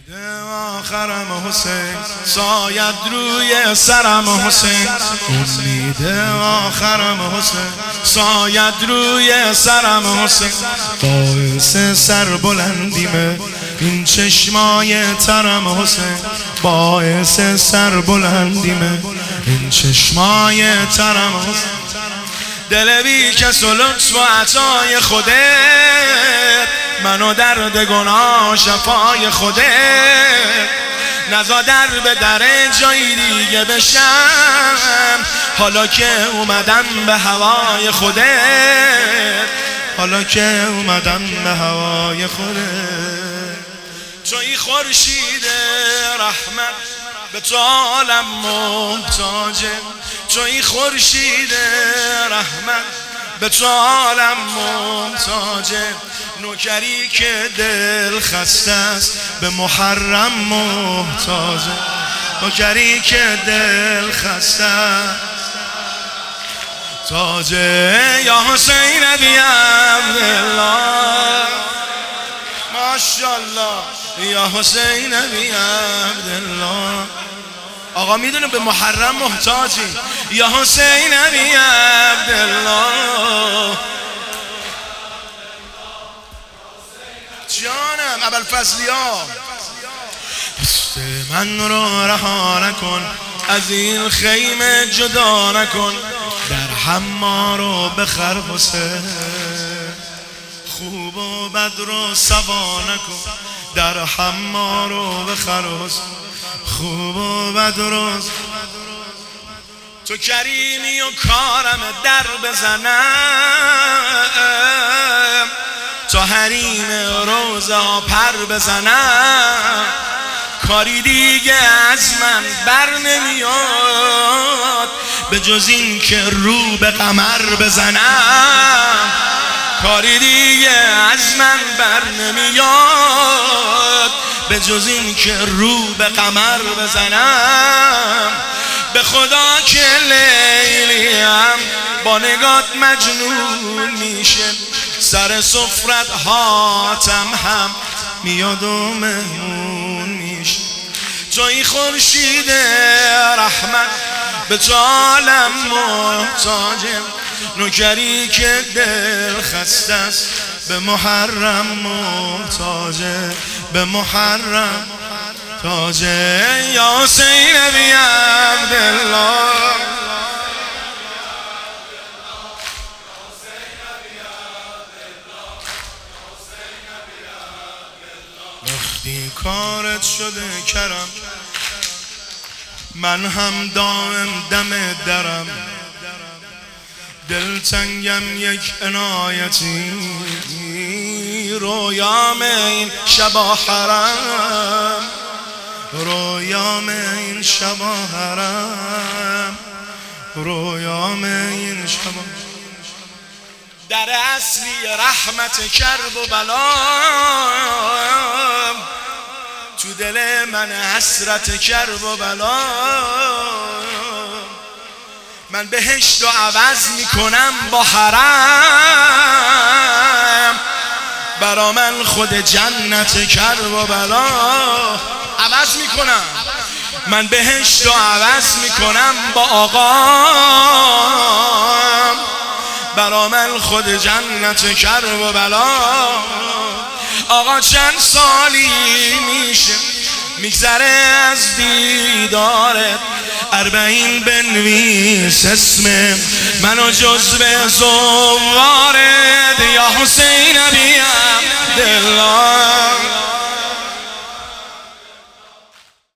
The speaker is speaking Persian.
آخرم حسین ساید روی سرم حسین، امید آخرم حسین ساید روی سرم حسین، باعث سربلندیمه این چشمای ترم حسین، باعث سربلندیمه این چشمای ترم حسین، دل بی کس و لطف و عطای خودت، منو درد گناه شفای خودت، نزا در به در جایی دیگه بشم، حالا که اومدم به هوای خودت، حالا که اومدم به هوای خودت، توی خورشید رحمت به تو عالم محتاجه، توی خورشید رحمت به تو عالم محتاجه، نوکری که دل خسته است به محرم محتاجه، نوکری که دل خسته است تاجه، یا حسین بی عبدالله ماشاءالله، یا حسین بی عبدالله. آقا میدونه به محرم محتاجی، یا حسین بی عبدالله جانم ابوالفضلیا، دست من رو رها نکن از این خیمه جدا نکن، در حما رو بخر حسین، خوب و بد رو سوا نکن، در حما رو بخر حسین، خوب و بد رو تو کریمی و کارم در بزنم، تا حریم روزه ها پر بزنم، کاری دیگه از من بر نمیاد به جز این که رو به قمر بزنم، کاری دیگه از من بر نمیاد به جز این که رو به قمر بزنم، به خدا که لیلیم با نگات مجنون میشه، سر سفرت حاتم هم میاد و مهمون میشه، توی خورشید رحمت به تو عالم محتاجه، نوکری که دل خسته است به محرم محتاجه، به محرم تاجه، یا حسین بی عبدالله وقتی کارت شده کرم، من هم دائم دم درم، دلتنگم یک عنایتی، رویام این شبا حرم، رویام این شبا حرم، رویام این شبا، در اصلی رحمت کرب و بلا، تو دل من حسرت کرب و بلا، من بهشت و عوض میکنم با حرم، برا من خود جنت کرب و بلا عوض میکنم، من بهشت و عوض میکنم با آقا، برا من خود جنت کرب و بلا، آقا چند سالی میشه میگذره از دیدارت، 40 بنویس اسم منو جزو زوارت، یا حسین بی